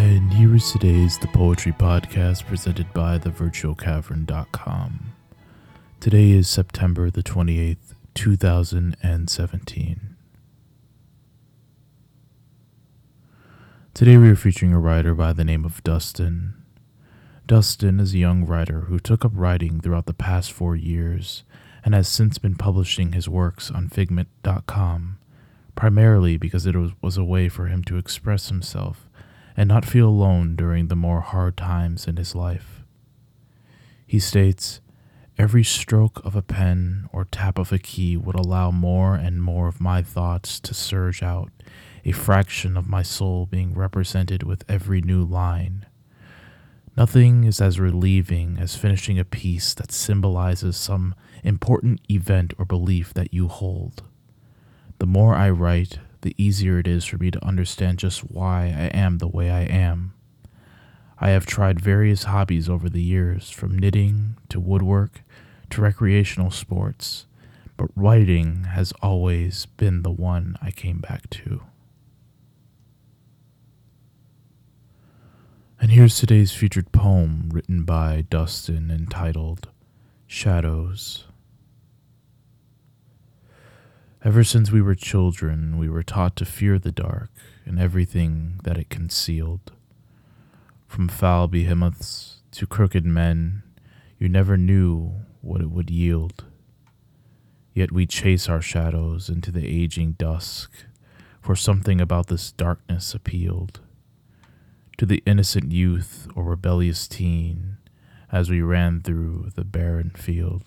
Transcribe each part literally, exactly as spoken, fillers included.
And here is today's The Poetry Podcast presented by the virtual cavern dot com. Today is September the twenty-eighth, two thousand seventeen. Today we are featuring a writer by the name of Dustin. Dustin is a young writer who took up writing throughout the past four years and has since been publishing his works on figment dot com, primarily because it was, was a way for him to express himself and not feel alone during the more hard times in his life. He states, "Every stroke of a pen or tap of a key would allow more and more of my thoughts to surge out, a fraction of my soul being represented with every new line. Nothing is as relieving as finishing a piece that symbolizes some important event or belief that you hold. The more I write, the easier it is for me to understand just why I am the way I am. I have tried various hobbies over the years, from knitting to woodwork to recreational sports, but writing has always been the one I came back to." And here's today's featured poem written by Dustin entitled Shadows. Ever since we were children, we were taught to fear the dark and everything that it concealed. From foul behemoths to crooked men, you never knew what it would yield. Yet we chase our shadows into the aging dusk, for something about this darkness appealed to the innocent youth or rebellious teen as we ran through the barren field.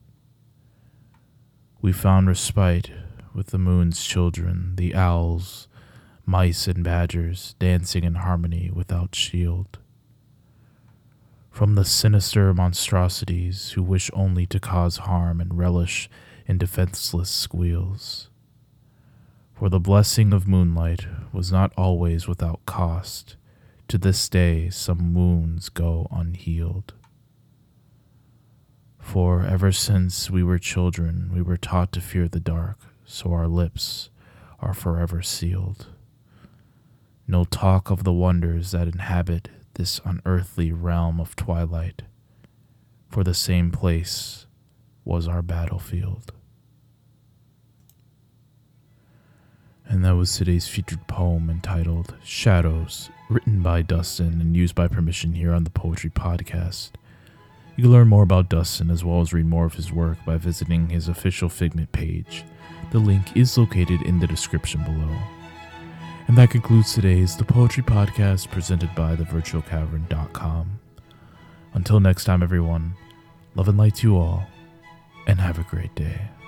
We found respite with the moon's children, the owls, mice, and badgers dancing in harmony without shield. From the sinister monstrosities who wish only to cause harm and relish in defenseless squeals. For the blessing of moonlight was not always without cost. To this day some wounds go unhealed. For ever since we were children, we were taught to fear the dark, so our lips are forever sealed. No talk of the wonders that inhabit this unearthly realm of twilight, for the same place was our battlefield. And that was today's featured poem entitled Shadows, written by Dustin and used by permission here on the Poetry Podcast. You can learn more about Dustin as well as read more of his work by visiting his official Figment page. The link is located in the description below. And that concludes today's The Poetry Podcast presented by the virtual cavern dot com. Until next time, everyone, love and light to you all, and have a great day.